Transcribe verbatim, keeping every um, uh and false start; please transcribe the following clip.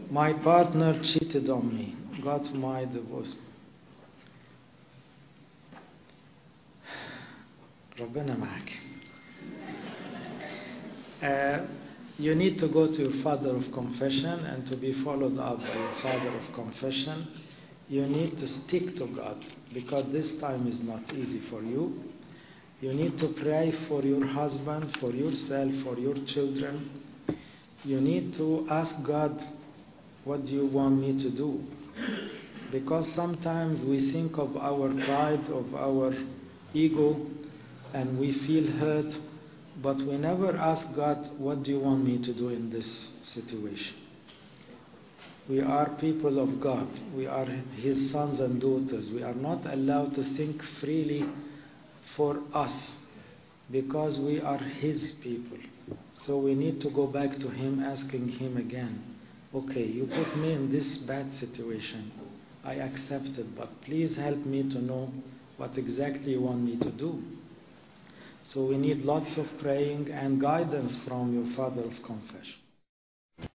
my partner cheated on me, got my divorce. ربنا معك. Uh, you need to go to your father of confession and to be followed up by your father of confession. You need to stick to God because this time is not easy for you. You need to pray for your husband, for yourself, for your children. You need to ask God, what do you want me to do? Because sometimes we think of our pride, of our ego, and we feel hurt, but we never ask God, what do you want me to do in this situation? We are people of God. We are His sons and daughters. We are not allowed to think freely for us because we are His people. So we need to go back to Him, asking Him again, okay, you put me in this bad situation. I accept it, but please help me to know what exactly you want me to do. So we need lots of praying and guidance from your father of confession.